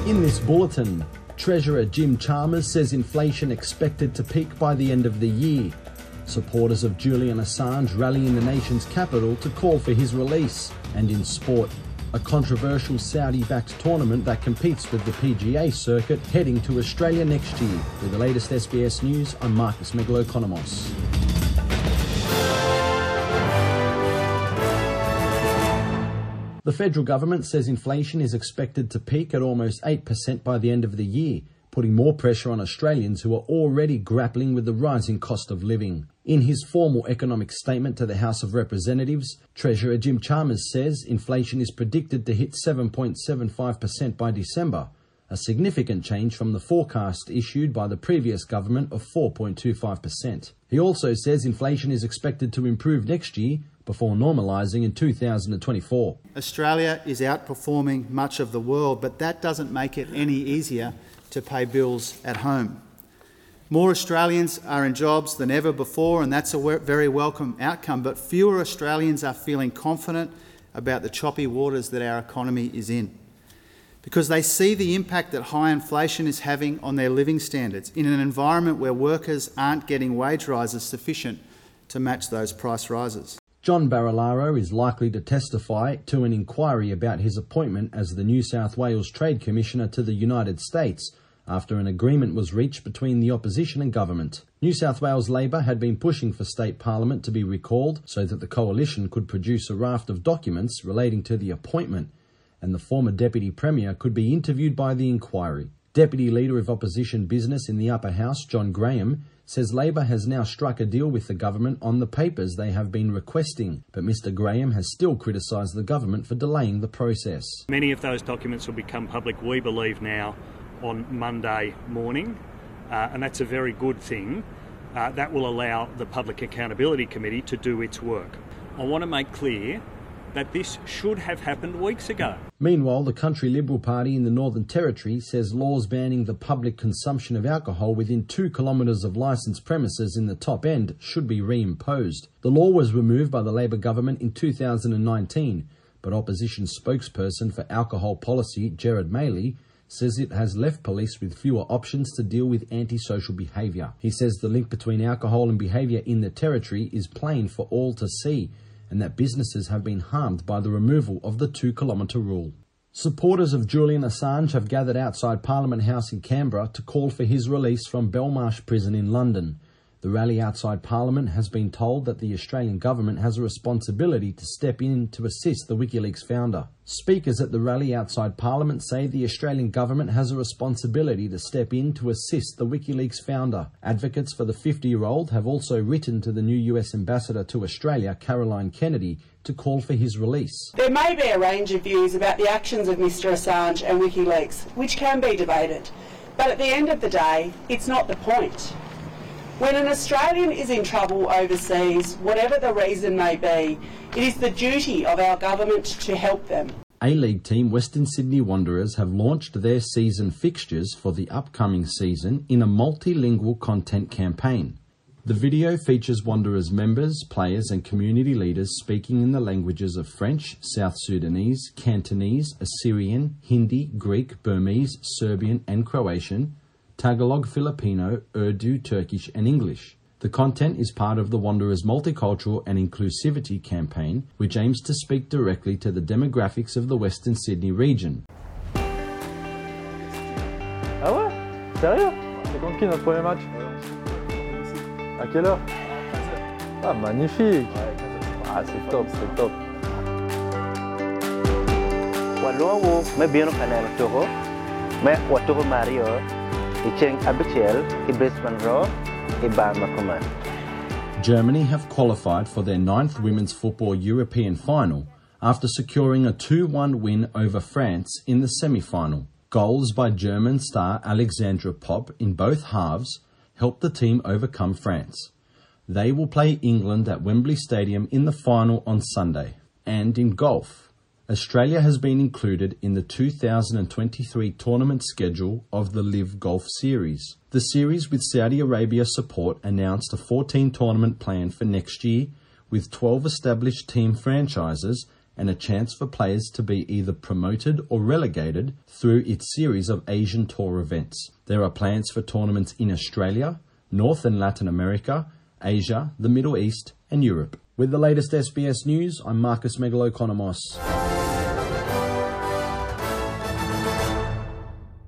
In this bulletin, Treasurer Jim Chalmers says inflation expected to peak by the end of the year. Supporters of Julian Assange rally in the nation's capital to call for his release. And in sport, a controversial Saudi-backed tournament that competes with the PGA circuit heading to Australia next year. With the latest SBS News, I'm Marcus Megalokonomos. The federal government says inflation is expected to peak at almost 8% by the end of the year, putting more pressure on Australians who are already grappling with the rising cost of living. In his formal economic statement to the House of Representatives, Treasurer Jim Chalmers says inflation is predicted to hit 7.75% by December, a significant change from the forecast issued by the previous government of 4.25%. He also says inflation is expected to improve next year before normalising in 2024. Australia is outperforming much of the world, but that doesn't make it any easier to pay bills at home. More Australians are in jobs than ever before, and that's a very welcome outcome, but fewer Australians are feeling confident about the choppy waters that our economy is in, because they see the impact that high inflation is having on their living standards in an environment where workers aren't getting wage rises sufficient to match those price rises. John Barilaro is likely to testify to an inquiry about his appointment as the New South Wales Trade Commissioner to the United States after an agreement was reached between the opposition and government. New South Wales Labor had been pushing for state parliament to be recalled so that the coalition could produce a raft of documents relating to the appointment, and the former Deputy Premier could be interviewed by the inquiry. Deputy Leader of Opposition Business in the Upper House, John Graham, says Labor has now struck a deal with the government on the papers they have been requesting, but Mr Graham has still criticised the government for delaying the process. Many of those documents will become public, we believe now, on Monday morning, and that's a very good thing. That will allow the Public Accountability Committee to do its work. I want to make clear that this should have happened weeks ago. Meanwhile, the Country Liberal Party in the Northern Territory says laws banning the public consumption of alcohol within 2 kilometres of licensed premises in the top end should be reimposed. The law was removed by the Labor government in 2019, but opposition spokesperson for alcohol policy, Gerard Maley, says it has left police with fewer options to deal with antisocial behaviour. He says the link between alcohol and behaviour in the Territory is plain for all to see, and that businesses have been harmed by the removal of the 2-kilometre rule. Supporters of Julian Assange have gathered outside Parliament House in Canberra to call for his release from Belmarsh Prison in London. The rally outside Parliament has been told that the Australian government has a responsibility to step in to assist the WikiLeaks founder. Speakers at the rally outside Parliament say the Australian government has a responsibility to step in to assist the WikiLeaks founder. Advocates for the 50-year-old have also written to the new US Ambassador to Australia, Caroline Kennedy, to call for his release. There may be a range of views about the actions of Mr Assange and WikiLeaks, which can be debated. But at the end of the day, it's not the point. When an Australian is in trouble overseas, whatever the reason may be, it is the duty of our government to help them. A-League team Western Sydney Wanderers have launched their season fixtures for the upcoming season in a multilingual content campaign. The video features Wanderers members, players and community leaders speaking in the languages of French, South Sudanese, Cantonese, Assyrian, Hindi, Greek, Burmese, Serbian and Croatian, Tagalog, Filipino, Urdu, Turkish and English. The content is part of the Wanderers Multicultural and Inclusivity campaign, which aims to speak directly to the demographics of the Western Sydney region. Ah ouais? Sérieux? C'est contre qui notre premier match? À quelle heure? Ah magnifique! Ah c'est top, c'est top. Wallowo me bieno kanel toho me watoho Mario icheng abichel ibrisman ro iba makuman. Germany have qualified for their 9th Women's Football European final after securing a 2-1 win over France in the semi-final. Goals by German star Alexandra Popp in both halves helped the team overcome France. They will play England at Wembley Stadium in the final on Sunday. And in golf, Australia has been included in the 2023 tournament schedule of the LIV Golf Series. The series, with Saudi Arabia support, announced a 14 tournament plan for next year, with 12 established team franchises and a chance for players to be either promoted or relegated through its series of Asian Tour events. There are plans for tournaments in Australia, North and Latin America, Asia, the Middle East and Europe. With the latest SBS news, I'm Marcus Megalokonomos.